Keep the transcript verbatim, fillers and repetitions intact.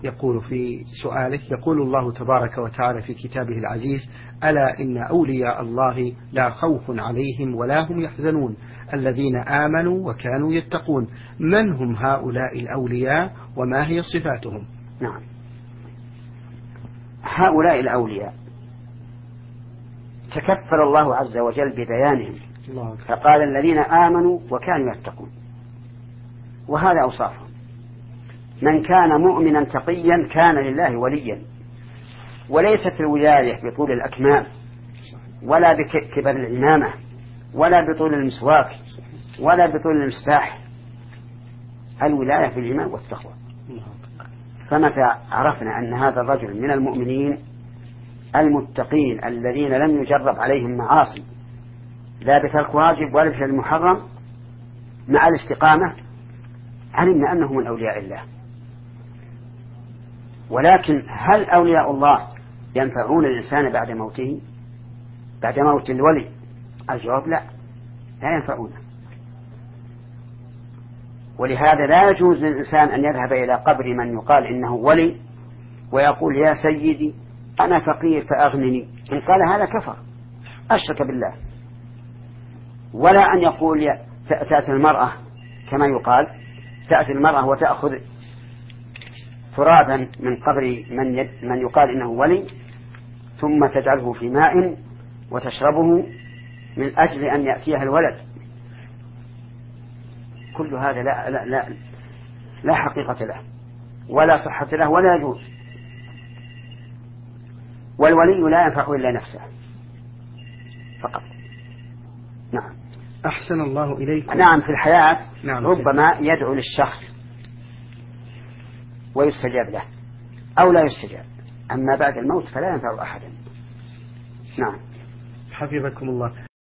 يقول في سؤاله، يقول الله تبارك وتعالى في كتابه العزيز: ألا إن أولياء الله لا خوف عليهم ولا هم يحزنون الذين آمنوا وكانوا يتقون. من هم هؤلاء الأولياء وما هي صفاتهم؟ نعم، هؤلاء الأولياء تكفل الله عز وجل ببيانهم، فقال الذين آمنوا وكانوا يتقون، وهذا أوصافهم. من كان مؤمنا تقيا كان لله وليا، وليست الولاية بطول الأكمام ولا بكبر العمامة ولا بطول المسواك ولا بطول المسباح، الولاية في الإيمان والتقوى. فمتى عرفنا أن هذا الرجل من المؤمنين المتقين الذين لم يجرب عليهم معاصي لا بترك واجب ولا بفعل محرم مع الاستقامة، علمنا أنه من أولياء الله. ولكن هل أولياء الله ينفعون الإنسان بعد موته، بعد موت الولي؟ الجواب لا، لا ينفعونه. ولهذا لا يجوز للإنسان أن يذهب إلى قبر من يقال إنه ولي ويقول: يا سيدي أنا فقير فأغنني. إن قال هذا كفر، أشرك بالله. ولا أن يقول تأتي المرأة كما يقال، تأتي المرأة وتأخذ ترابا من قبر من, يد من يقال إنه ولي ثم تجعله في ماء وتشربه من أجل أن يأتيها الولد. كل هذا لا, لا, لا, لا حقيقة له ولا صحة له ولا يجوز. والولي لا ينفع إلا نفسه فقط. نعم. أحسن الله إليكم. نعم، في الحياة نعم. ربما يدعو للشخص ويستجاب له أو لا يستجاب، أما بعد الموت فلا ينفع أحدا. نعم. حفظكم الله.